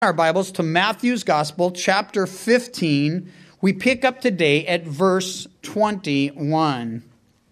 Our Bibles to Matthew's Gospel, chapter 15. We pick up today at verse 21.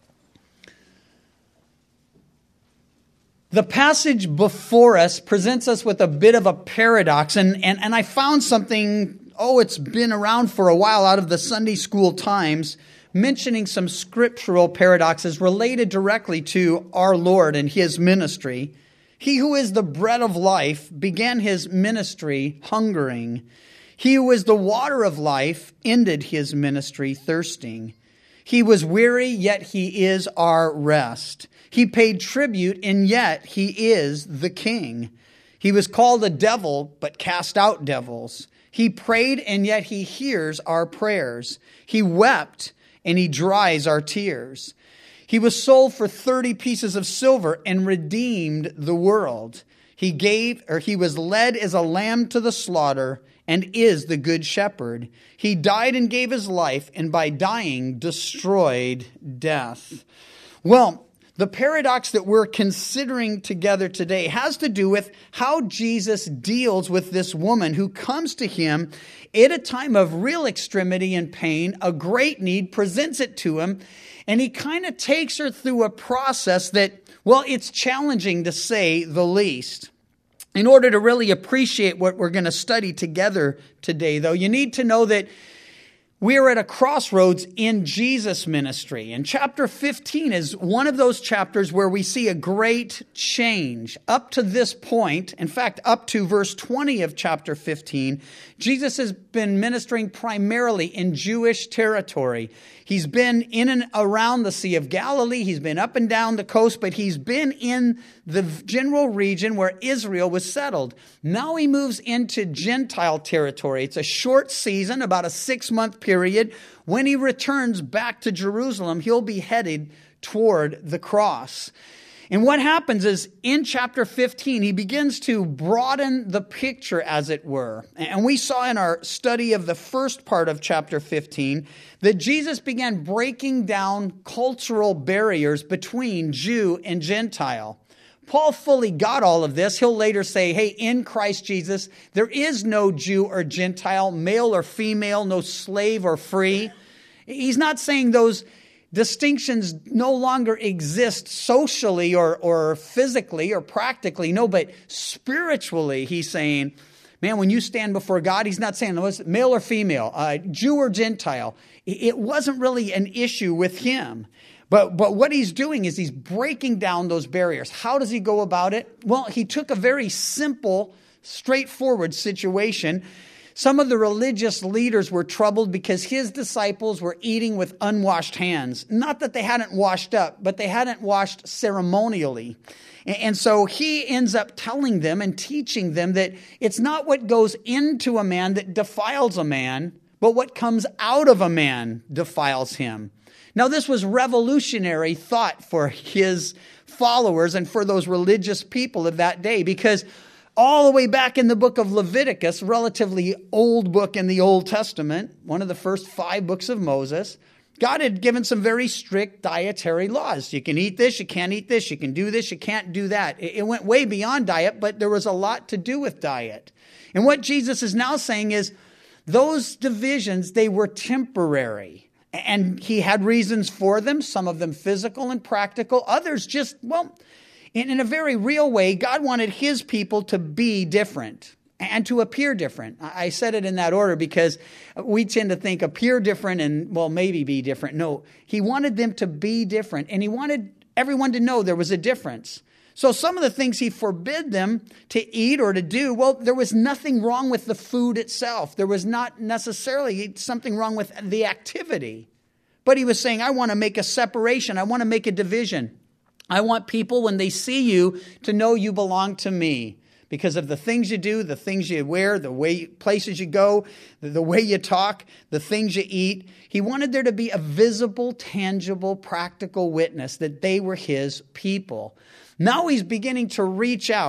The passage before us presents us with a bit of a paradox, and I found something, it's been around for a while out of the Sunday school times, mentioning some scriptural paradoxes related directly to our Lord and His ministry. He who is the bread of life began His ministry hungering. He who is the water of life ended His ministry thirsting. He was weary, yet He is our rest. He paid tribute, and yet He is the King. He was called a devil, but cast out devils. He prayed, and yet He hears our prayers. He wept, and He dries our tears. He was sold for 30 pieces of silver and redeemed the world. He was led as a lamb to the slaughter and is the good shepherd. He died and gave His life, and by dying destroyed death. Well, the paradox that we're considering together today has to do with how Jesus deals with this woman who comes to Him at a time of real extremity and pain, a great need, presents it to Him, and He kind of takes her through a process that, it's challenging to say the least. In order to really appreciate what we're going to study together today, though, you need to know that we're at a crossroads in Jesus' ministry. And chapter 15 is one of those chapters where we see a great change. Up to this point, in fact, up to verse 20 of chapter 15, Jesus has been ministering primarily in Jewish territory. He's been in and around the Sea of Galilee. He's been up and down the coast, but He's been in the general region where Israel was settled. Now He moves into Gentile territory. It's a short season, about a 6-month period. When He returns back to Jerusalem, He'll be headed toward the cross. And what happens is in chapter 15, He begins to broaden the picture, as it were. And we saw in our study of the first part of chapter 15 that Jesus began breaking down cultural barriers between Jew and Gentile. Paul fully got all of this. He'll later say, hey, in Christ Jesus, there is no Jew or Gentile, male or female, no slave or free. He's not saying those distinctions no longer exist socially or physically or practically. No, but spiritually, He's saying, man, when you stand before God, He's not saying male or female, Jew or Gentile. It wasn't really an issue with Him. But what He's doing is He's breaking down those barriers. How does He go about it? Well, He took a very simple, straightforward situation. Some of the religious leaders were troubled because His disciples were eating with unwashed hands. Not that they hadn't washed up, but they hadn't washed ceremonially. And so He ends up telling them and teaching them that it's not what goes into a man that defiles a man, but what comes out of a man defiles him. Now, this was revolutionary thought for His followers and for those religious people of that day, because all the way back in the book of Leviticus, relatively old book in the Old Testament, one of the first 5 books of Moses, God had given some very strict dietary laws. You can eat this, you can't eat this, you can do this, you can't do that. It went way beyond diet, but there was a lot to do with diet. And what Jesus is now saying is those divisions, they were temporary. And He had reasons for them, some of them physical and practical, others just, in a very real way, God wanted His people to be different and to appear different. I said it in that order because we tend to think appear different and, maybe be different. No, He wanted them to be different, and He wanted everyone to know there was a difference. So some of the things He forbid them to eat or to do, there was nothing wrong with the food itself. There was not necessarily something wrong with the activity. But He was saying, I want to make a separation. I want to make a division. I want people, when they see you, to know you belong to Me because of the things you do, the things you wear, the places you go, the way you talk, the things you eat. He wanted there to be a visible, tangible, practical witness that they were His people. Now He's beginning to reach out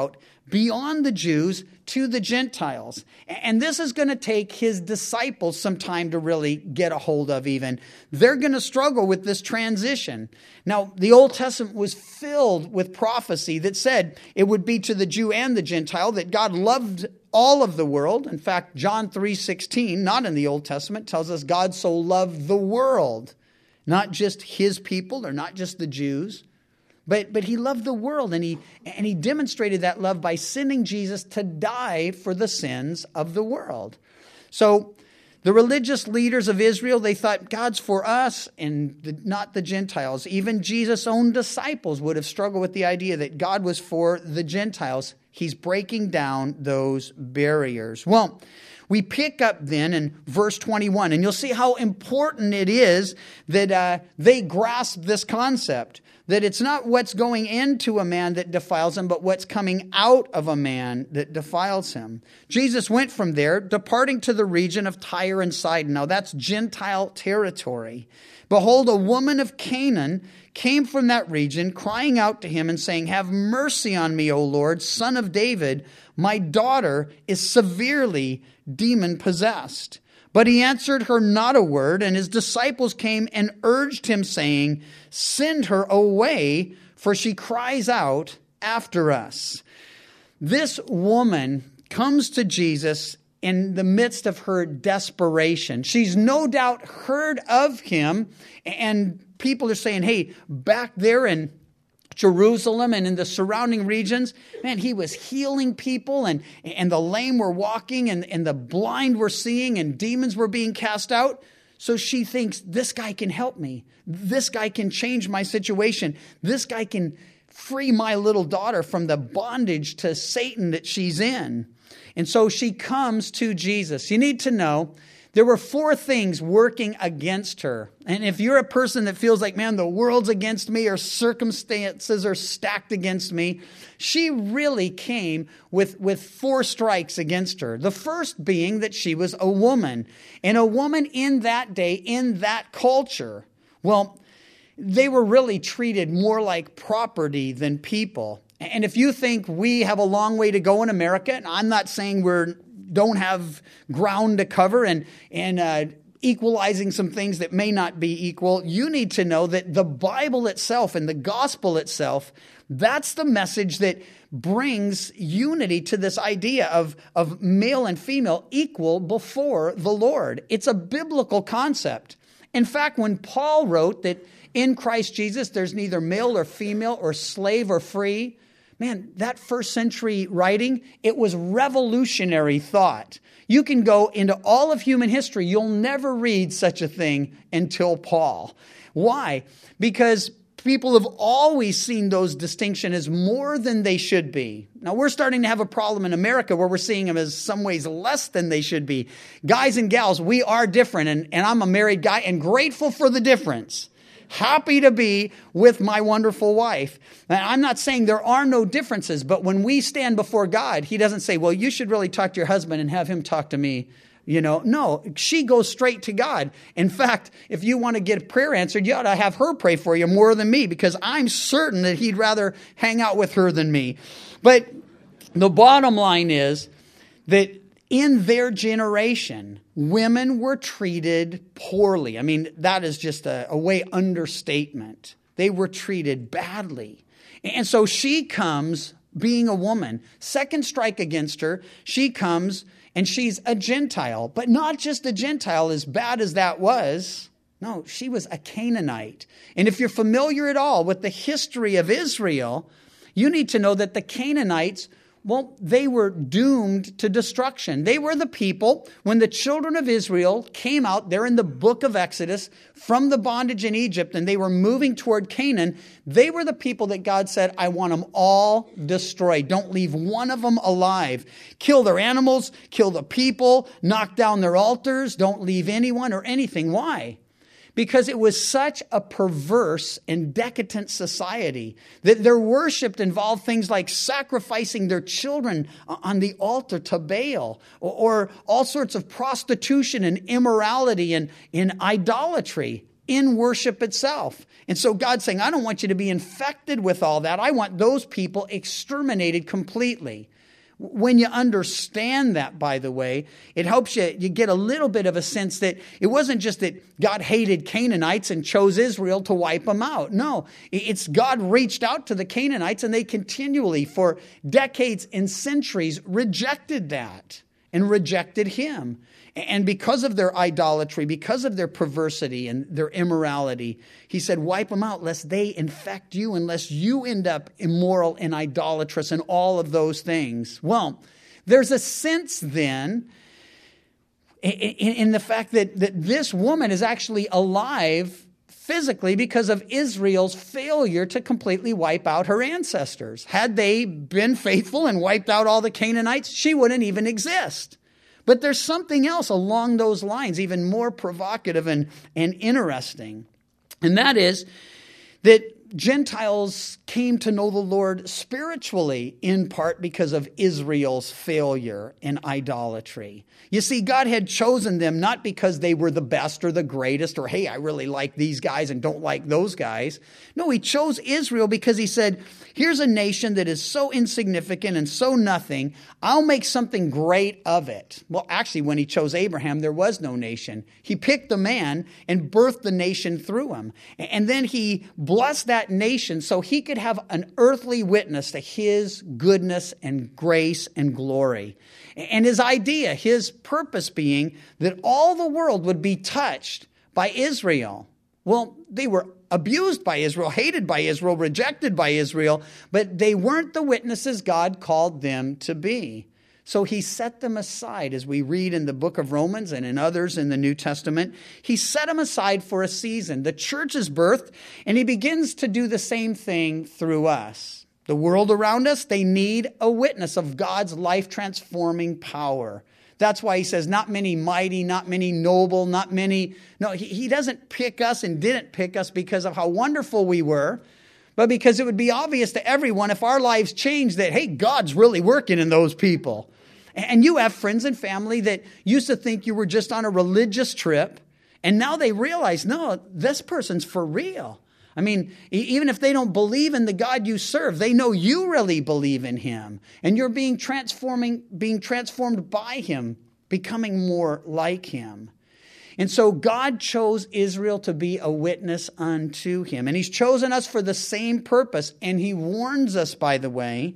beyond the Jews to the Gentiles. And this is going to take his disciples some time to really get a hold of even. They're going to struggle with this transition. Now, the Old Testament was filled with prophecy that said it would be to the Jew and the Gentile, that God loved all of the world. In fact, John 3:16, not in the Old Testament, tells us God so loved the world, not just his people or not just the Jews. But he loved the world, and he demonstrated that love by sending Jesus to die for the sins of the world. So the religious leaders of Israel, they thought God's for us and not the Gentiles. Even Jesus' own disciples would have struggled with the idea that God was for the Gentiles. He's breaking down those barriers. Well, we pick up then in verse 21, and you'll see how important it is that they grasp this concept, that it's not what's going into a man that defiles him, but what's coming out of a man that defiles him. Jesus went from there, departing to the region of Tyre and Sidon. Now that's Gentile territory. Behold, a woman of Canaan came from that region, crying out to him and saying, "Have mercy on me, O Lord, Son of David. My daughter is severely demon-possessed." But he answered her not a word, and his disciples came and urged him, saying, "Send her away, for she cries out after us." This woman comes to Jesus in the midst of her desperation. She's no doubt heard of him, and people are saying, hey, back there in Jerusalem and in the surrounding regions, man, he was healing people, and the lame were walking, and the blind were seeing, and demons were being cast out. So she thinks, this guy can help me. This guy can change my situation. This guy can free my little daughter from the bondage to Satan that she's in. And so she comes to Jesus. You need to know there were 4 things working against her. And if you're a person that feels like, man, the world's against me or circumstances are stacked against me, she really came with 4 strikes against her. The first being that she was a woman. And a woman in that day, in that culture, well, they were really treated more like property than people. And if you think we have a long way to go in America, and I'm not saying we don't have ground to cover and equalizing some things that may not be equal, you need to know that the Bible itself and the gospel itself, that's the message that brings unity to this idea of male and female equal before the Lord. It's a biblical concept. In fact, when Paul wrote that in Christ Jesus there's neither male or female or slave or free, man, that first century writing, it was revolutionary thought. You can go into all of human history. You'll never read such a thing until Paul. Why? Because people have always seen those distinctions as more than they should be. Now, we're starting to have a problem in America where we're seeing them as some ways less than they should be. Guys and gals, we are different, and I'm a married guy and grateful for the difference. Happy to be with my wonderful wife. Now, I'm not saying there are no differences, but when we stand before God, he doesn't say, well, you should really talk to your husband and have him talk to me. No, she goes straight to God. In fact, if you want to get a prayer answered, you ought to have her pray for you more than me, because I'm certain that he'd rather hang out with her than me. But the bottom line is that in their generation, women were treated poorly. I mean, that is just a way understatement. They were treated badly. And so she comes being a woman. Second strike against her, she comes and she's a Gentile. But not just a Gentile, as bad as that was. No, she was a Canaanite. And if you're familiar at all with the history of Israel, you need to know that the Canaanites, well, they were doomed to destruction. They were the people, when the children of Israel came out, they're in the book of Exodus, from the bondage in Egypt, and they were moving toward Canaan. They were the people that God said, I want them all destroyed. Don't leave one of them alive. Kill their animals, kill the people, knock down their altars. Don't leave anyone or anything. Why? Because it was such a perverse and decadent society that their worship involved things like sacrificing their children on the altar to Baal, or all sorts of prostitution and immorality and idolatry in worship itself. And so God's saying, I don't want you to be infected with all that. I want those people exterminated completely. When you understand that, by the way, it helps you get a little bit of a sense that it wasn't just that God hated Canaanites and chose Israel to wipe them out. No, it's God reached out to the Canaanites and they continually, for decades and centuries, rejected that and rejected him. And because of their idolatry, because of their perversity and their immorality, he said, wipe them out lest they infect you, unless you end up immoral and idolatrous and all of those things. Well, there's a sense then in the fact that this woman is actually alive physically because of Israel's failure to completely wipe out her ancestors. Had they been faithful and wiped out all the Canaanites, she wouldn't even exist. But there's something else along those lines, even more provocative and interesting. And that is that Gentiles came to know the Lord spiritually, in part because of Israel's failure in idolatry. You see, God had chosen them not because they were the best or the greatest, or, hey, I really like these guys and don't like those guys. No, he chose Israel because he said, here's a nation that is so insignificant and so nothing. I'll make something great of it. Well, actually, when he chose Abraham, there was no nation. He picked the man and birthed the nation through him. And then he blessed that nation so he could have an earthly witness to his goodness and grace and glory. And his idea, his purpose being that all the world would be touched by Israel. Well, they were abused by Israel, hated by Israel, rejected by Israel, but they weren't the witnesses God called them to be. So he set them aside, as we read in the book of Romans and in others in the New Testament. He set them aside for a season. The church is birthed, and he begins to do the same thing through us. The world around us, they need a witness of God's life-transforming power. That's why he says, not many mighty, not many noble, not many. No, he doesn't pick us and didn't pick us because of how wonderful we were, but because it would be obvious to everyone if our lives changed that, hey, God's really working in those people. And you have friends and family that used to think you were just on a religious trip, and now they realize, no, this person's for real. I mean, even if they don't believe in the God you serve, they know you really believe in him. And you're being transformed by him, becoming more like him. And so God chose Israel to be a witness unto him. And he's chosen us for the same purpose. And he warns us, by the way,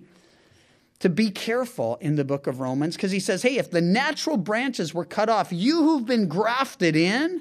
to be careful in the book of Romans. Because he says, hey, if the natural branches were cut off, you who've been grafted in,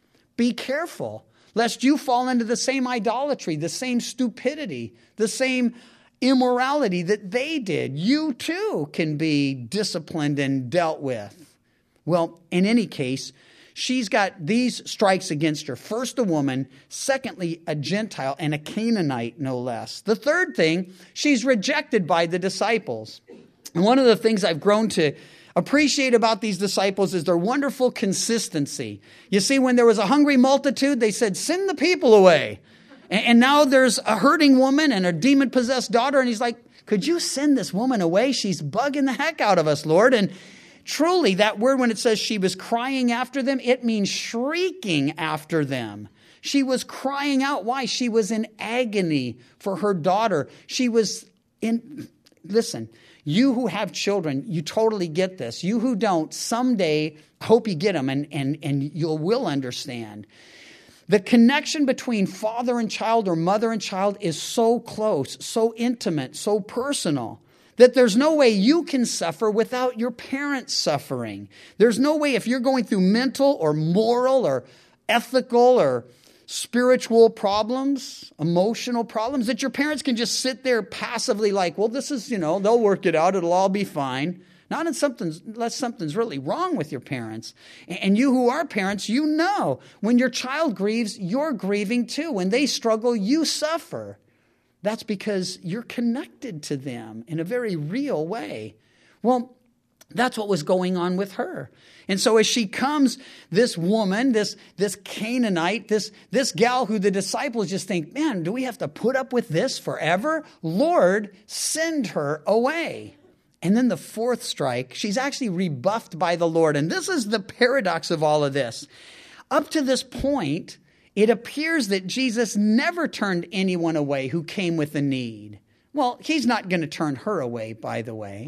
be careful, lest you fall into the same idolatry, the same stupidity, the same immorality that they did. You too can be disciplined and dealt with. Well, in any case, she's got these strikes against her. First, a woman. Secondly, a Gentile and a Canaanite, no less. The third thing, she's rejected by the disciples. And one of the things I've grown to appreciate about these disciples is their wonderful consistency. You see, when there was a hungry multitude, they said, send the people away. And now there's a hurting woman and a demon-possessed daughter, and he's like, could you send this woman away? She's bugging the heck out of us, Lord. And truly, that word, when it says she was crying after them, it means shrieking after them. She was crying out. Why? She was in agony for her daughter. She was in, listen, you who have children, you totally get this. You who don't, someday, hope you get them and you will understand. The connection between father and child or mother and child is so close, so intimate, so personal, that there's no way you can suffer without your parents suffering. There's no way, if you're going through mental or moral or ethical or spiritual problems, emotional problems, that your parents can just sit there passively like, well, this is, they'll work it out. It'll all be fine. Not unless something's really wrong with your parents. And you who are parents, you know when your child grieves, you're grieving too. When they struggle, you suffer. That's because you're connected to them in a very real way. Well, that's what was going on with her. And so as she comes, this woman, this Canaanite, this gal who the disciples just think, man, do we have to put up with this forever? Lord, send her away. And then the fourth strike, she's actually rebuffed by the Lord. And this is the paradox of all of this. Up to this point, it appears that Jesus never turned anyone away who came with a need. Well, he's not going to turn her away, by the way.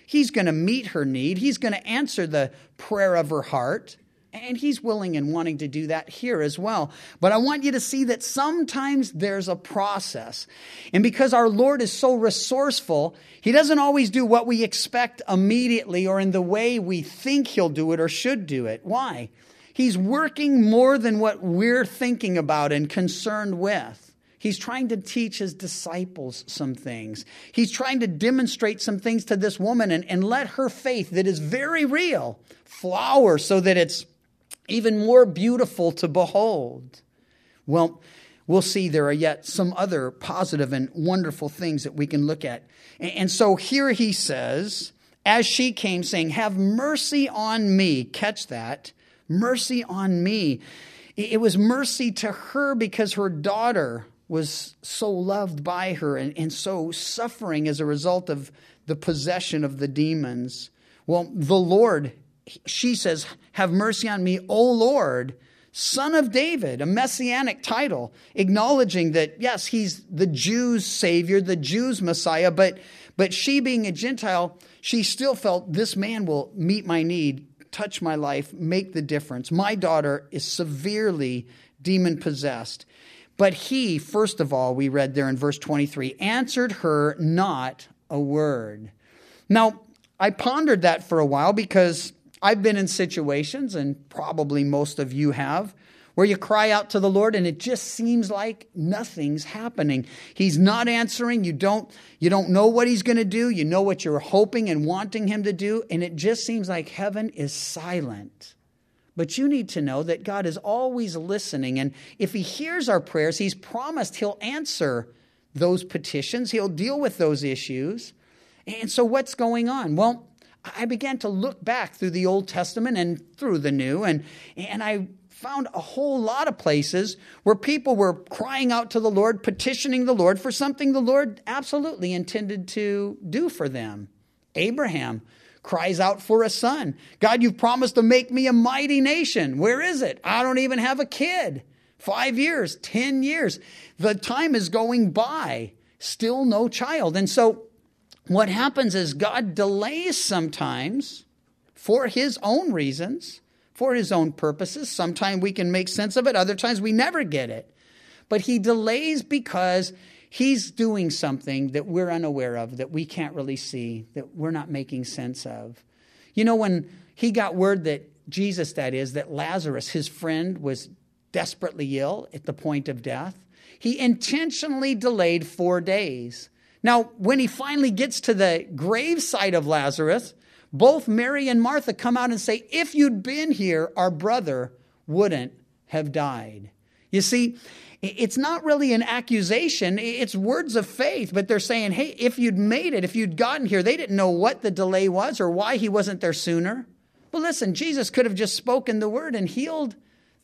He's going to meet her need. He's going to answer the prayer of her heart. And he's willing and wanting to do that here as well. But I want you to see that sometimes there's a process. And because our Lord is so resourceful, he doesn't always do what we expect immediately or in the way we think he'll do it or should do it. Why? He's working more than what we're thinking about and concerned with. He's trying to teach his disciples some things. He's trying to demonstrate some things to this woman and let her faith that is very real flower so that it's even more beautiful to behold. Well, we'll see there are yet some other positive and wonderful things that we can look at. And so here he says, as she came saying, have mercy on me. Catch that. Mercy on me. It was mercy to her because her daughter was so loved by her and so suffering as a result of the possession of the demons. Well, the Lord, she says, have mercy on me, O Lord, Son of David, a messianic title, acknowledging that, yes, he's the Jews' Savior, the Jews' Messiah, but she being a Gentile, she still felt this man will meet my need, touch my life, make the difference. My daughter is severely demon-possessed. But he, first of all, we read there in verse 23, answered her not a word. Now, I pondered that for a while because I've been in situations, and probably most of you have, where you cry out to the Lord and it just seems like nothing's happening. He's not answering. You don't know what he's going to do. You know what you're hoping and wanting him to do, and it just seems like heaven is silent. But you need to know that God is always listening, and if he hears our prayers, he's promised he'll answer those petitions. He'll deal with those issues. And so what's going on? Well, I began to look back through the Old Testament and through the New, and I found a whole lot of places where people were crying out to the Lord, petitioning the Lord for something the Lord absolutely intended to do for them. Abraham cries out for a son. God, you've promised to make me a mighty nation. Where is it? I don't even have a kid. 5 years, 10 years. The time is going by. Still no child. And so what happens is God delays sometimes for his own reasons, for his own purposes. Sometimes we can make sense of it. Other times we never get it. But he delays because he's doing something that we're unaware of, that we can't really see, that we're not making sense of. You know, when he got word that Jesus, that Lazarus, his friend, was desperately ill at the point of death, he intentionally delayed 4 days. Now, when he finally gets to the graveside of Lazarus, both Mary and Martha come out and say, if you'd been here, our brother wouldn't have died. You see, it's not really an accusation. It's words of faith, but they're saying, hey, if you'd made it, if you'd gotten here, they didn't know what the delay was or why he wasn't there sooner. But listen, Jesus could have just spoken the word and healed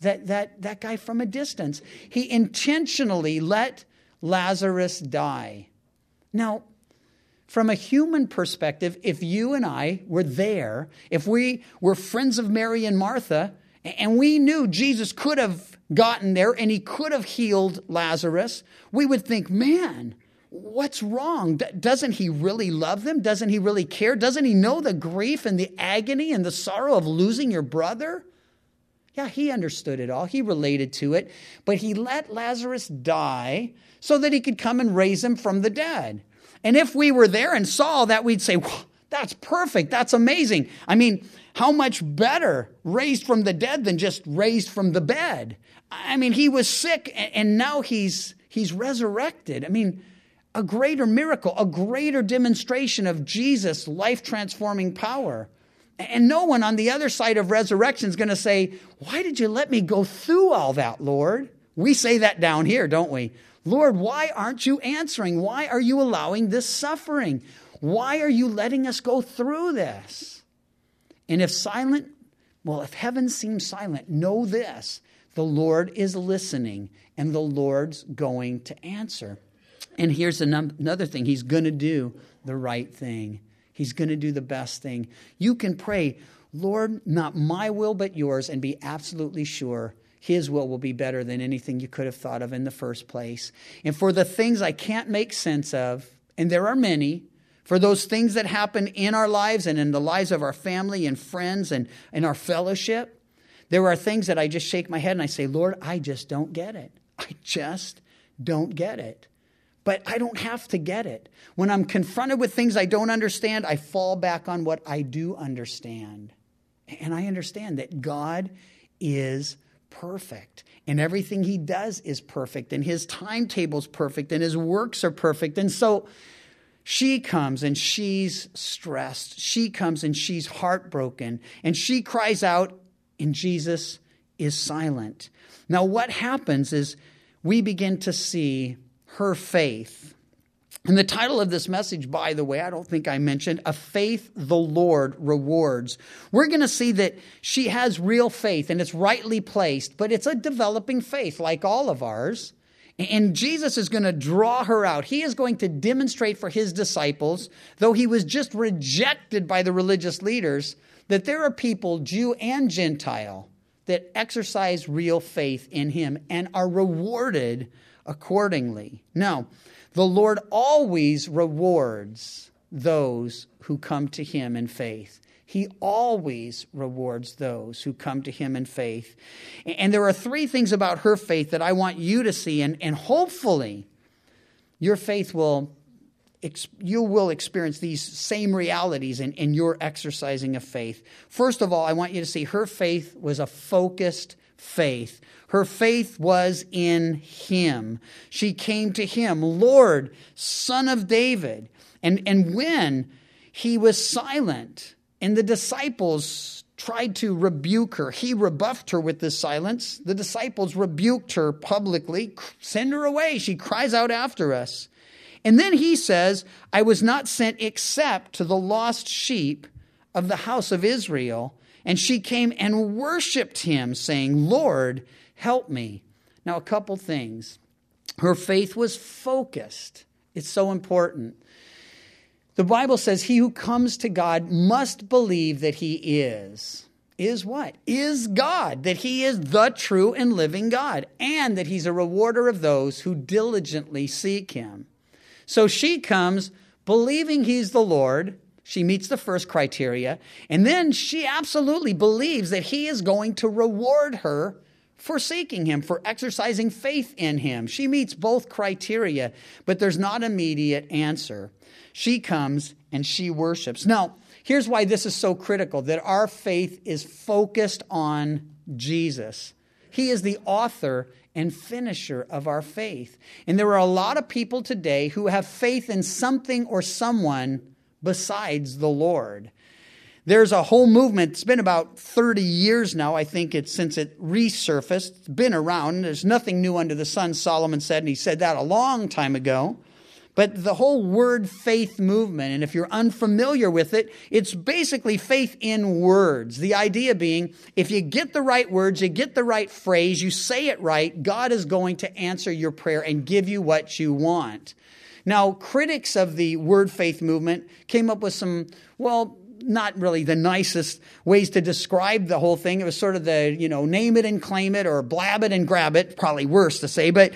that guy from a distance. He intentionally let Lazarus die. Now, from a human perspective, if you and I were there, if we were friends of Mary and Martha, and we knew Jesus could have gotten there and he could have healed Lazarus, we would think, man, what's wrong? Doesn't he really love them? Doesn't he really care? Doesn't he know the grief and the agony and the sorrow of losing your brother? Yeah, he understood it all. He related to it. But he let Lazarus die so that he could come and raise him from the dead. And if we were there and saw that, we'd say, well, that's perfect. That's amazing. I mean, how much better raised from the dead than just raised from the bed? I mean, he was sick and now he's resurrected. I mean, a greater miracle, a greater demonstration of Jesus' life-transforming power. And no one on the other side of resurrection is going to say, why did you let me go through all that, Lord? We say that down here, don't we? Lord, why aren't you answering? Why are you allowing this suffering? Why are you letting us go through this? And if heaven seems silent, know this, the Lord is listening and the Lord's going to answer. And here's another thing. He's going to do the right thing. He's going to do the best thing. You can pray, Lord, not my will but yours, and be absolutely sure his will be better than anything you could have thought of in the first place. And for the things I can't make sense of, and there are many, for those things that happen in our lives and in the lives of our family and friends and in our fellowship. There are things that I just shake my head and I say, Lord, I just don't get it. I just don't get it. But I don't have to get it. When I'm confronted with things I don't understand, I fall back on what I do understand. And I understand that God is perfect. And everything he does is perfect. And his timetable's perfect. And his works are perfect. And so she comes and she's stressed. She comes and she's heartbroken. And she cries out, and Jesus is silent. Now what happens is we begin to see her faith. And the title of this message, by the way, I don't think I mentioned, A Faith the Lord Rewards. We're going to see that she has real faith and it's rightly placed, but it's a developing faith like all of ours. And Jesus is going to draw her out. He is going to demonstrate for his disciples, though he was just rejected by the religious leaders, that there are people, Jew and Gentile, that exercise real faith in him and are rewarded accordingly. Now, the Lord always rewards those who come to him in faith. He always rewards those who come to him in faith. And there are three things about her faith that I want you to see, and hopefully your faith you will experience these same realities in your exercising of faith. First of all, I want you to see her faith was a focused faith. Her faith was in him. She came to him, Lord, Son of David. And when he was silent and the disciples tried to rebuke her, he rebuffed her with this silence. The disciples rebuked her publicly. Send her away. She cries out after us. And then he says, I was not sent except to the lost sheep of the house of Israel. And she came and worshiped him, saying, Lord, help me. Now, a couple things. Her faith was focused. It's so important. The Bible says he who comes to God must believe that he is. Is what? Is God. That he is the true and living God. And that he's a rewarder of those who diligently seek him. So she comes believing he's the Lord. She meets the first criteria. And then she absolutely believes that he is going to reward her for seeking him, for exercising faith in him. She meets both criteria, but there's not an immediate answer. She comes and she worships. Now, here's why this is so critical, that our faith is focused on Jesus. He is the author and finisher of our faith. And there are a lot of people today who have faith in something or someone besides the Lord. There's a whole movement. It's been about 30 years now, I think, since it resurfaced. It's been around. There's nothing new under the sun, Solomon said, and he said that a long time ago. But the whole word faith movement, and if you're unfamiliar with it, it's basically faith in words. The idea being, if you get the right words, you get the right phrase, you say it right, God is going to answer your prayer and give you what you want. Now, critics of the word faith movement came up with some, not really the nicest ways to describe the whole thing. It was sort of the, name it and claim it, or blab it and grab it, probably worse to say, but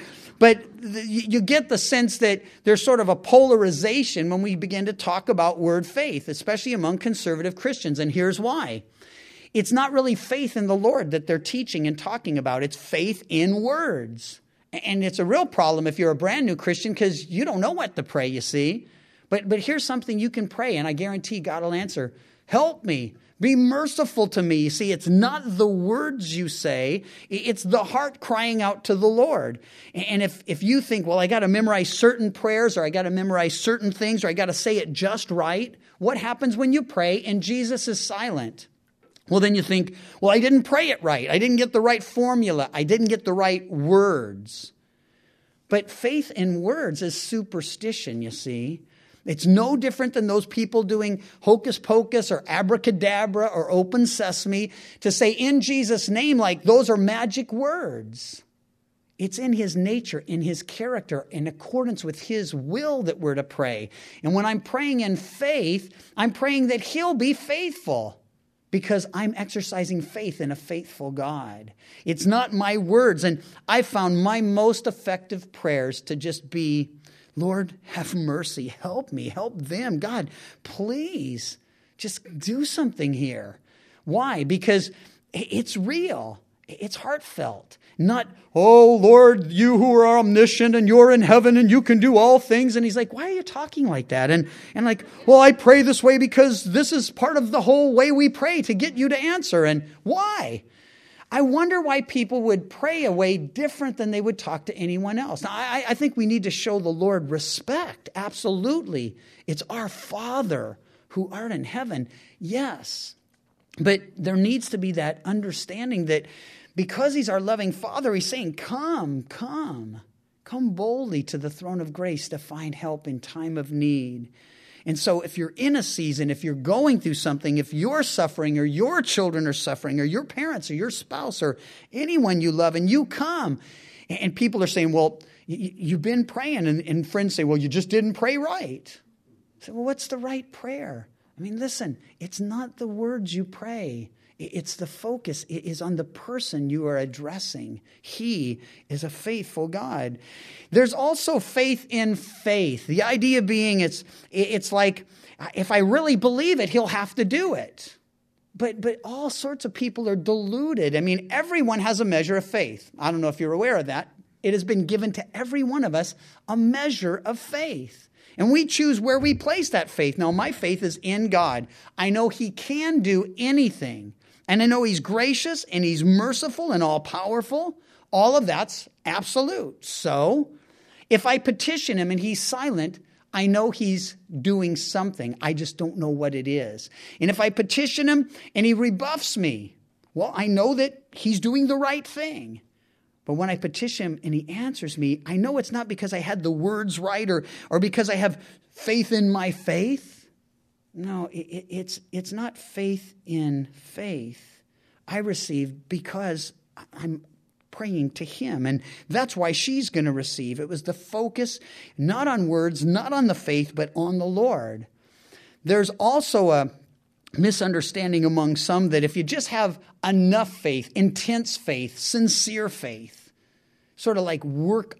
you get the sense that there's sort of a polarization when we begin to talk about word faith, especially among conservative Christians. And here's why. It's not really faith in the Lord that they're teaching and talking about. It's faith in words. And it's a real problem if you're a brand new Christian because you don't know what to pray, you see. But here's something you can pray, and I guarantee God will answer. Help me. Be merciful to me. You see, it's not the words you say. It's the heart crying out to the Lord. And if you think, I got to memorize certain prayers, or I got to memorize certain things, or I got to say it just right, what happens when you pray and Jesus is silent? Well, then you think, I didn't pray it right. I didn't get the right formula. I didn't get the right words. But faith in words is superstition, you see. It's no different than those people doing hocus pocus or abracadabra or open sesame to say in Jesus' name like those are magic words. It's in his nature, in his character, in accordance with his will that we're to pray. And when I'm praying in faith, I'm praying that he'll be faithful because I'm exercising faith in a faithful God. It's not my words. And I found my most effective prayers to just be Lord, have mercy. Help me. Help them. God, please just do something here. Why? Because it's real. It's heartfelt. Not, oh, Lord, you who are omniscient and you're in heaven and you can do all things. And he's like, why are you talking like that? And like, well, I pray this way because this is part of the whole way we pray to get you to answer. And why? I wonder why people would pray a way different than they would talk to anyone else. Now, I think we need to show the Lord respect. Absolutely. It's our Father who art in heaven. Yes. But there needs to be that understanding that because he's our loving Father, he's saying, come boldly to the throne of grace to find help in time of need. And so if you're in a season, if you're going through something, if you're suffering or your children are suffering or your parents or your spouse or anyone you love and you come and people are saying, well, you've been praying and friends say, well, you just didn't pray right. I say, well, what's the right prayer? I mean, listen, it's not the words you pray. It's the focus. It is on the person you are addressing. He is a faithful God. There's also faith in faith. The idea being it's like, if I really believe it, he'll have to do it. But all sorts of people are deluded. I mean, everyone has a measure of faith. I don't know if you're aware of that. It has been given to every one of us a measure of faith. And we choose where we place that faith. Now, my faith is in God. I know he can do anything. And I know he's gracious and he's merciful and all-powerful. All of that's absolute. So, if I petition him and he's silent, I know he's doing something. I just don't know what it is. And if I petition him and he rebuffs me, well, I know that he's doing the right thing. But when I petition him and he answers me, I know it's not because I had the words right or because I have faith in my faith. No, it's not faith in faith. I receive because I'm praying to him. And that's why she's going to receive. It was the focus not on words, not on the faith, but on the Lord. There's also a misunderstanding among some that if you just have enough faith, intense faith, sincere faith, sort of like work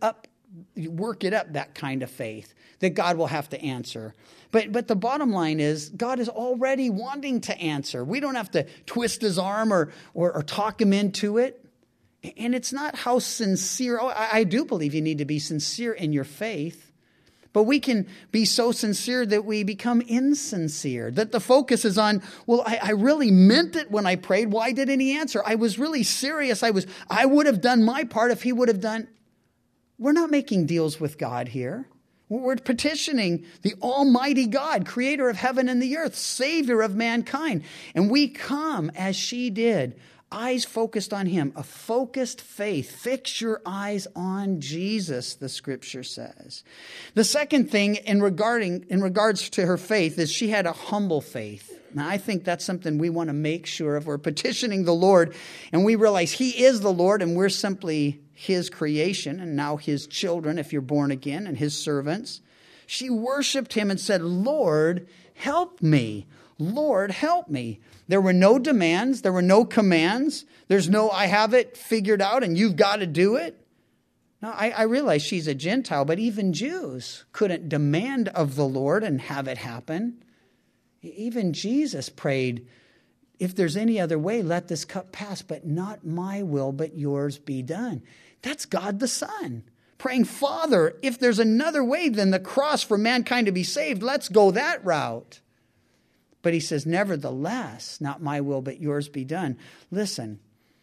it up, that kind of faith, that God will have to answer. But the bottom line is God is already wanting to answer. We don't have to twist his arm or talk him into it. And it's not how sincere. Oh, I do believe you need to be sincere in your faith. But we can be so sincere that we become insincere. That the focus is on, well, I really meant it when I prayed. Why didn't he answer? I was really serious. I would have done my part if he would have done. We're not making deals with God here. We're petitioning the Almighty God, creator of heaven and the earth, savior of mankind. And we come as she did, eyes focused on him, a focused faith. Fix your eyes on Jesus, the scripture says. The second thing in regards to her faith is she had a humble faith. Now, I think that's something we want to make sure of. We're petitioning the Lord, and we realize he is the Lord, and we're simply his creation, and now his children, if you're born again, and his servants. She worshiped him and said, Lord, help me. Lord, help me. There were no demands. There were no commands. There's no, I have it figured out and you've got to do it. Now, I realize she's a Gentile, but even Jews couldn't demand of the Lord and have it happen. Even Jesus prayed, if there's any other way, let this cup pass, but not my will, but yours be done. That's God the Son praying, Father, if there's another way than the cross for mankind to be saved, let's go that route. But he says, nevertheless, not my will, but yours be done. Listen,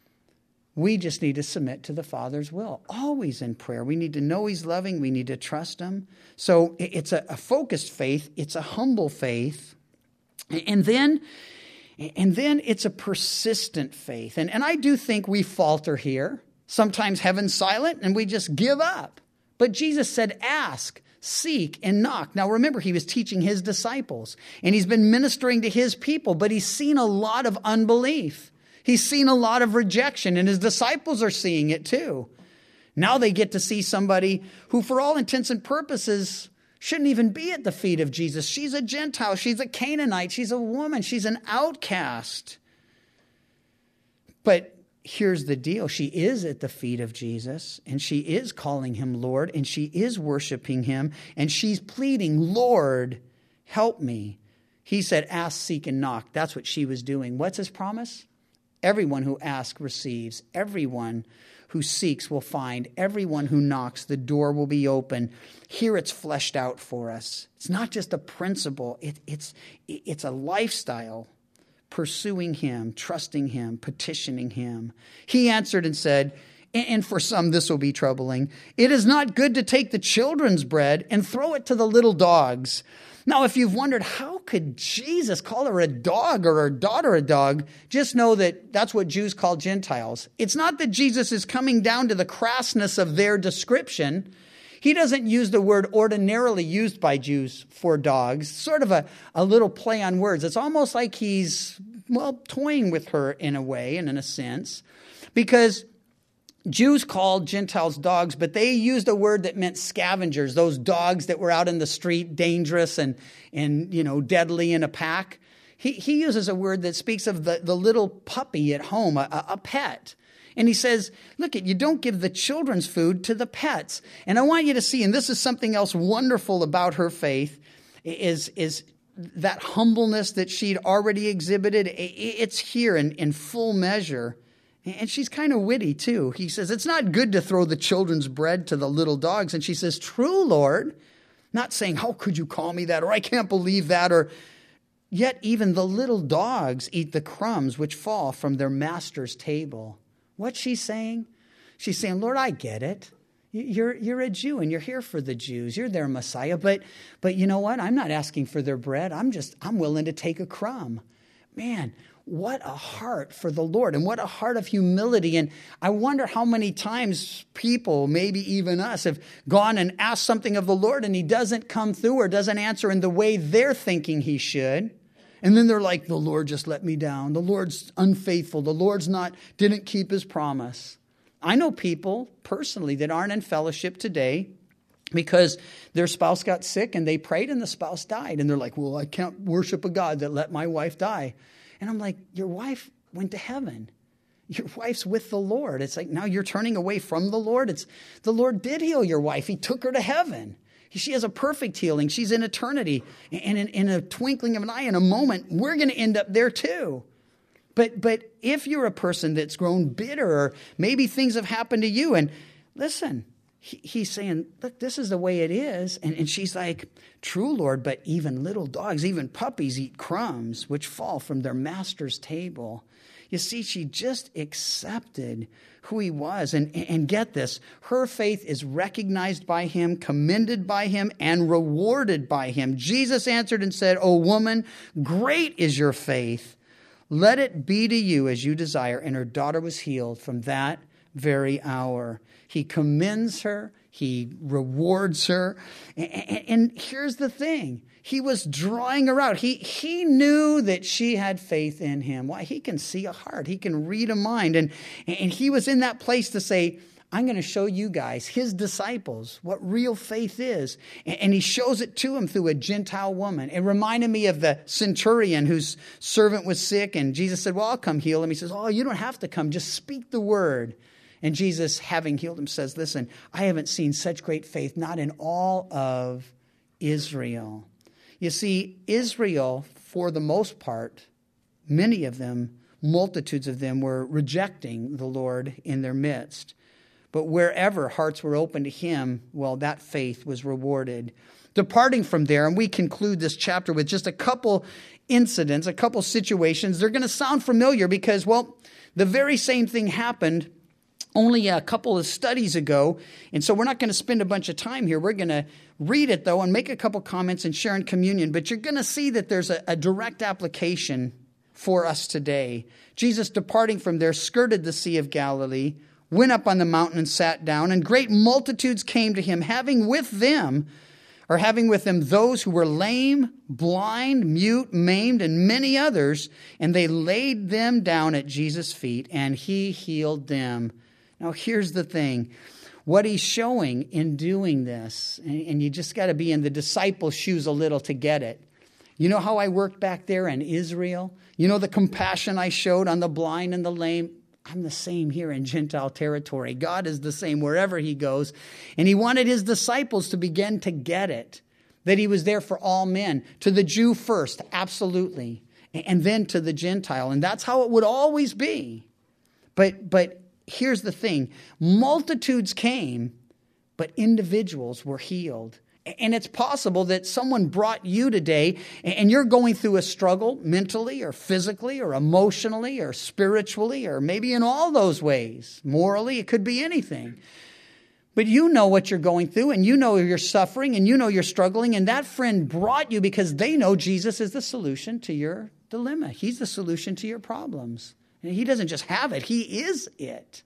we just need to submit to the Father's will, always in prayer. We need to know he's loving. We need to trust him. So it's a focused faith. It's a humble faith. And then it's a persistent faith. And I do think we falter here. Sometimes heaven's silent and we just give up. But Jesus said, ask, seek, and knock. Now remember, he was teaching his disciples and he's been ministering to his people, but he's seen a lot of unbelief. He's seen a lot of rejection, and his disciples are seeing it too. Now they get to see somebody who, for all intents and purposes, shouldn't even be at the feet of Jesus. She's a Gentile. She's a Canaanite. She's a woman. She's an outcast. But here's the deal. She is at the feet of Jesus, and she is calling him Lord, and she is worshiping him, and she's pleading, Lord, help me. He said, ask, seek, and knock. That's what she was doing. What's his promise? Everyone who asks receives. Everyone who seeks will find. Everyone who knocks, the door will be open. Here it's fleshed out for us. It's not just a principle. It's a lifestyle. Pursuing him, trusting him, petitioning him. He answered and said, and for some this will be troubling, it is not good to take the children's bread and throw it to the little dogs. Now, if you've wondered, how could Jesus call her a dog or her daughter a dog, just know that that's what Jews call Gentiles. It's not that Jesus is coming down to the crassness of their description. He doesn't use the word ordinarily used by Jews for dogs, sort of a little play on words. It's almost like he's, toying with her in a way and in a sense, because Jews called Gentiles dogs, but they used a word that meant scavengers, those dogs that were out in the street, dangerous and deadly in a pack. He uses a word that speaks of the little puppy at home, a pet. And he says, look, you don't give the children's food to the pets. And I want you to see, and this is something else wonderful about her faith, is that humbleness that she'd already exhibited. It's here in full measure. And she's kind of witty, too. He says, it's not good to throw the children's bread to the little dogs. And she says, true, Lord. Not saying, how could you call me that? Or I can't believe that. Or yet even the little dogs eat the crumbs which fall from their master's table. What's she saying? She's saying, Lord, I get it. You're a Jew and you're here for the Jews. You're their Messiah. But you know what? I'm not asking for their bread. I'm willing to take a crumb. Man, what a heart for the Lord and what a heart of humility. And I wonder how many times people, maybe even us, have gone and asked something of the Lord and he doesn't come through or doesn't answer in the way they're thinking he should. And then they're like, the Lord just let me down. The Lord's unfaithful. The Lord's didn't keep his promise. I know people personally that aren't in fellowship today because their spouse got sick and they prayed and the spouse died. And they're like, well, I can't worship a God that let my wife die. And I'm like, your wife went to heaven. Your wife's with the Lord. It's like, now you're turning away from the Lord. The Lord did heal your wife. He took her to heaven. She has a perfect healing. She's in eternity. And in a twinkling of an eye, in a moment, we're going to end up there too. But if you're a person that's grown bitter, or maybe things have happened to you, and listen, he's saying, look, this is the way it is. And she's like, true, Lord, but even little dogs, even puppies eat crumbs which fall from their master's table. You see, she just accepted who he was. And get this, her faith is recognized by him, commended by him, and rewarded by him. Jesus answered and said, O woman, great is your faith. Let it be to you as you desire. And her daughter was healed from that very hour. He commends her. He rewards her. And here's the thing. He was drawing her out. He knew that she had faith in him. Why? He can see a heart. He can read a mind. And he was in that place to say, I'm going to show you guys, his disciples, what real faith is. And he shows it to him through a Gentile woman. It reminded me of the centurion whose servant was sick. And Jesus said, well, I'll come heal him. He says, oh, you don't have to come. Just speak the word. And Jesus, having healed him, says, listen, I haven't seen such great faith, not in all of Israel. You see, Israel, for the most part, many of them, multitudes of them, were rejecting the Lord in their midst. But wherever hearts were open to him, well, that faith was rewarded. Departing from there, and we conclude this chapter with just a couple incidents, a couple situations. They're going to sound familiar because, well, the very same thing happened only a couple of studies ago. And so we're not going to spend a bunch of time here. We're going to read it, though, and make a couple comments and share in communion. But you're going to see that there's a direct application for us today. Jesus, departing from there, skirted the Sea of Galilee, went up on the mountain and sat down, and great multitudes came to him, having with them those who were lame, blind, mute, maimed, and many others, and they laid them down at Jesus' feet, and he healed them. Now, here's the thing. What he's showing in doing this, and you just got to be in the disciples' shoes a little to get it. You know how I worked back there in Israel? You know the compassion I showed on the blind and the lame? I'm the same here in Gentile territory. God is the same wherever he goes. And he wanted his disciples to begin to get it, that he was there for all men, to the Jew first, absolutely, and then to the Gentile. And that's how it would always be. But here's the thing. Multitudes came, but individuals were healed. And it's possible that someone brought you today and you're going through a struggle mentally or physically or emotionally or spiritually or maybe in all those ways. Morally, it could be anything. But you know what you're going through and you know you're suffering and you know you're struggling. And that friend brought you because they know Jesus is the solution to your dilemma. He's the solution to your problems. And he doesn't just have it, he is it.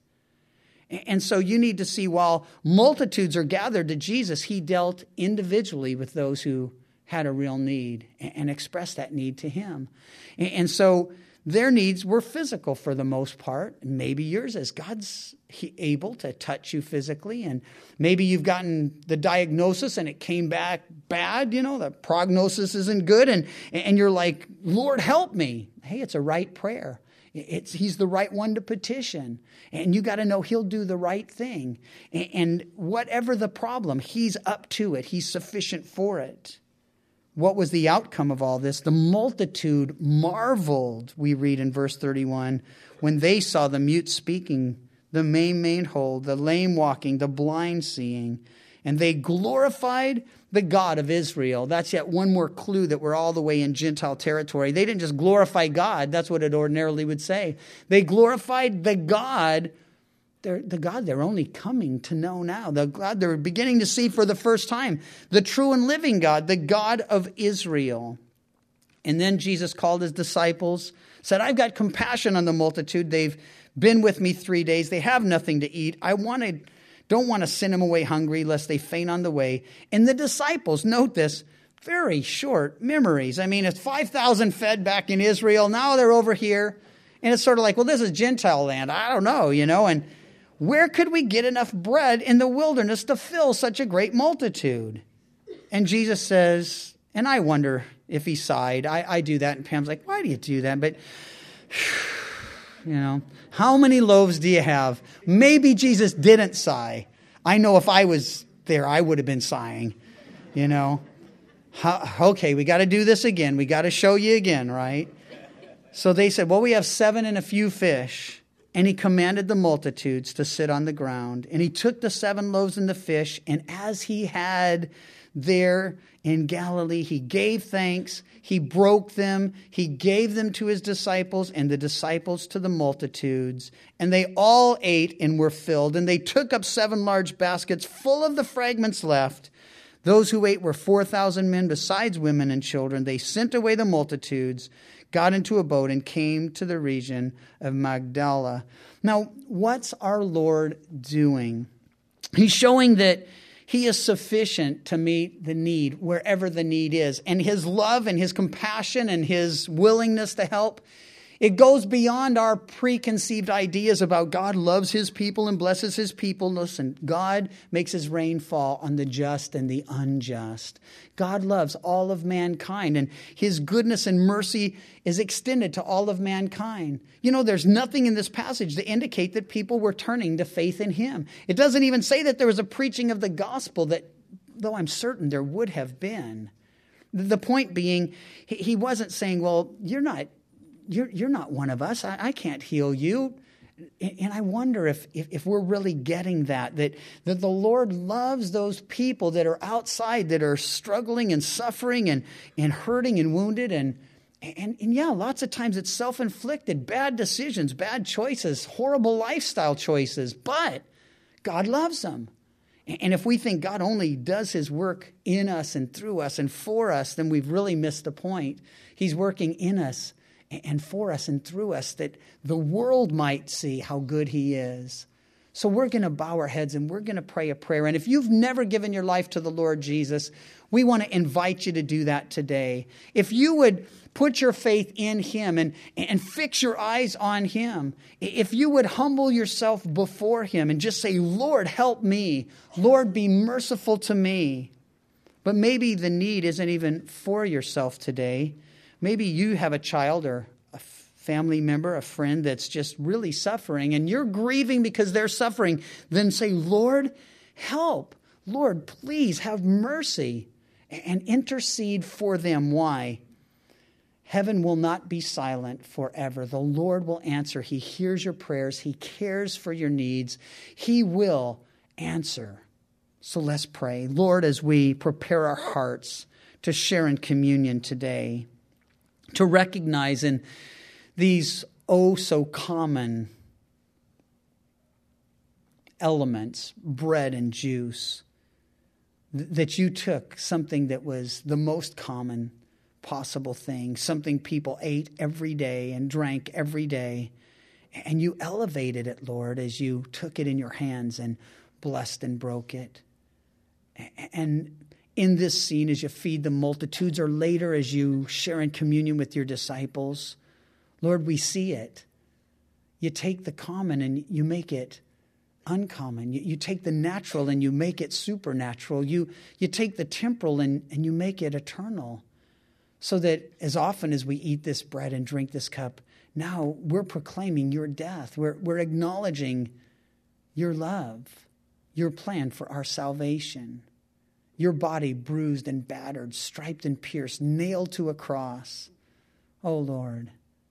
And so you need to see while multitudes are gathered to Jesus, he dealt individually with those who had a real need and expressed that need to him. And so their needs were physical for the most part. Maybe yours is. God's able to touch you physically. And maybe you've gotten the diagnosis and it came back bad. You know, the prognosis isn't good. And you're like, Lord, help me. Hey, it's a right prayer. He's the right one to petition. And you got to know he'll do the right thing. And whatever the problem, he's up to it. He's sufficient for it. What was the outcome of all this? The multitude marveled, we read in verse 31, when they saw the mute speaking, the made whole, the lame walking, the blind seeing. And they glorified the God of Israel. That's yet one more clue that we're all the way in Gentile territory. They didn't just glorify God. That's what it ordinarily would say. They glorified the God they're only coming to know now. The God they're beginning to see for the first time. The true and living God, the God of Israel. And then Jesus called his disciples, said, I've got compassion on the multitude. They've been with me 3 days. They have nothing to eat. Don't want to send them away hungry lest they faint on the way. And the disciples, note this, very short memories. I mean, it's 5,000 fed back in Israel. Now they're over here. And it's sort of like, well, this is Gentile land. I don't know, And where could we get enough bread in the wilderness to fill such a great multitude? And Jesus says, and I wonder if he sighed. I do that. And Pam's like, why do you do that? But how many loaves do you have? Maybe Jesus didn't sigh. I know if I was there, I would have been sighing, Okay, we got to do this again. We got to show you again, right? So they said, well, we have 7 and a few fish. And he commanded the multitudes to sit on the ground. And he took the 7 loaves and the fish. And as he had there in Galilee, he gave thanks. He broke them. He gave them to his disciples and the disciples to the multitudes. And they all ate and were filled. And they took up 7 large baskets full of the fragments left. Those who ate were 4,000 men besides women and children. They sent away the multitudes, got into a boat, and came to the region of Magdala. Now, what's our Lord doing? He's showing that he is sufficient to meet the need wherever the need is. And his love and his compassion and his willingness to help, it goes beyond our preconceived ideas about God loves his people and blesses his people. Listen, God makes his rain fall on the just and the unjust. God loves all of mankind, and his goodness and mercy is extended to all of mankind. There's nothing in this passage to indicate that people were turning to faith in him. It doesn't even say that there was a preaching of the gospel that, though I'm certain there would have been. The point being, he wasn't saying, well, you're not one of us. I can't heal you. And I wonder if we're really getting that the Lord loves those people that are outside, that are struggling and suffering and hurting and wounded. And yeah, lots of times it's self-inflicted, bad decisions, bad choices, horrible lifestyle choices. But God loves them. And if we think God only does his work in us and through us and for us, then we've really missed the point. He's working in us and for us and through us, that the world might see how good he is. So we're going to bow our heads and we're going to pray a prayer. And if you've never given your life to the Lord Jesus, we want to invite you to do that today. If you would put your faith in him and fix your eyes on him, if you would humble yourself before him and just say, Lord, help me. Lord, be merciful to me. But maybe the need isn't even for yourself today. Maybe you have a child or a family member, a friend that's just really suffering, and you're grieving because they're suffering, then say, Lord, help. Lord, please have mercy and intercede for them. Why? Heaven will not be silent forever. The Lord will answer. He hears your prayers. He cares for your needs. He will answer. So let's pray. Lord, as we prepare our hearts to share in communion today, to recognize in these so common elements, bread and juice, that you took something that was the most common possible thing, something people ate every day and drank every day, and you elevated it, Lord, as you took it in your hands and blessed and broke it. And in this scene, as you feed the multitudes, or later as you share in communion with your disciples, Lord, we see it. You take the common and you make it uncommon. You take the natural and you make it supernatural. You take the temporal and you make it eternal. So that as often as we eat this bread and drink this cup, now we're proclaiming your death. We're acknowledging your love, your plan for our salvation. Your body bruised and battered, striped and pierced, nailed to a cross. Oh, Lord,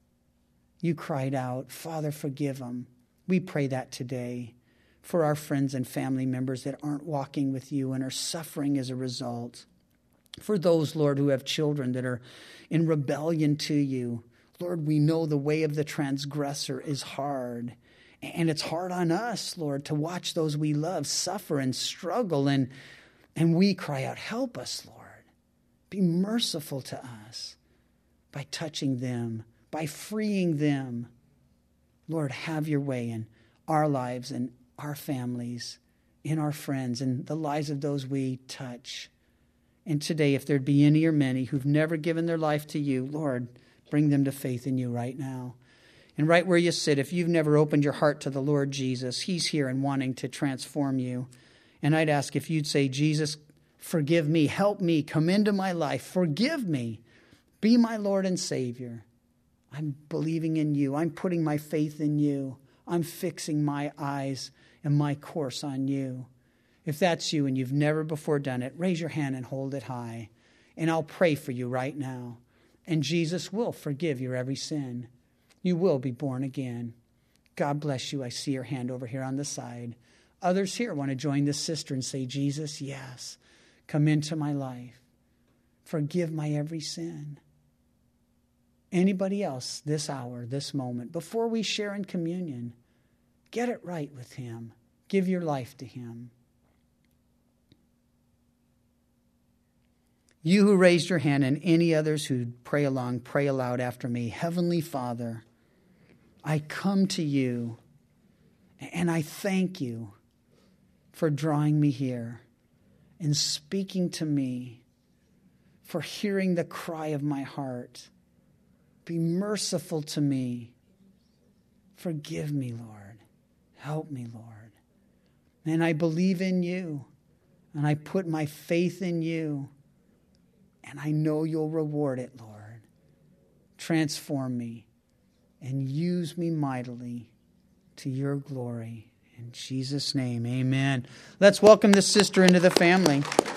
you cried out, Father, forgive them. We pray that today for our friends and family members that aren't walking with you and are suffering as a result. For those, Lord, who have children that are in rebellion to you. Lord, we know the way of the transgressor is hard. And it's hard on us, Lord, to watch those we love suffer and struggle. And we cry out, help us, Lord. Be merciful to us by touching them, by freeing them. Lord, have your way in our lives and our families, in our friends, and the lives of those we touch. And today, if there'd be any or many who've never given their life to you, Lord, bring them to faith in you right now. And right where you sit, if you've never opened your heart to the Lord Jesus, he's here and wanting to transform you. And I'd ask if you'd say, Jesus, forgive me, help me, come into my life, forgive me, be my Lord and Savior. I'm believing in you. I'm putting my faith in you. I'm fixing my eyes and my course on you. If that's you and you've never before done it, raise your hand and hold it high. And I'll pray for you right now. And Jesus will forgive your every sin. You will be born again. God bless you. I see your hand over here on the side. Others here want to join this sister and say, Jesus, yes, come into my life. Forgive my every sin. Anybody else this hour, this moment, before we share in communion, get it right with him. Give your life to him. You who raised your hand and any others who pray along, pray aloud after me. Heavenly Father, I come to you and I thank you for drawing me here and speaking to me, for hearing the cry of my heart. Be merciful to me. Forgive me, Lord. Help me, Lord. And I believe in you and I put my faith in you. And I know you'll reward it, Lord. Transform me and use me mightily to your glory. In Jesus' name, amen. Let's welcome this sister into the family.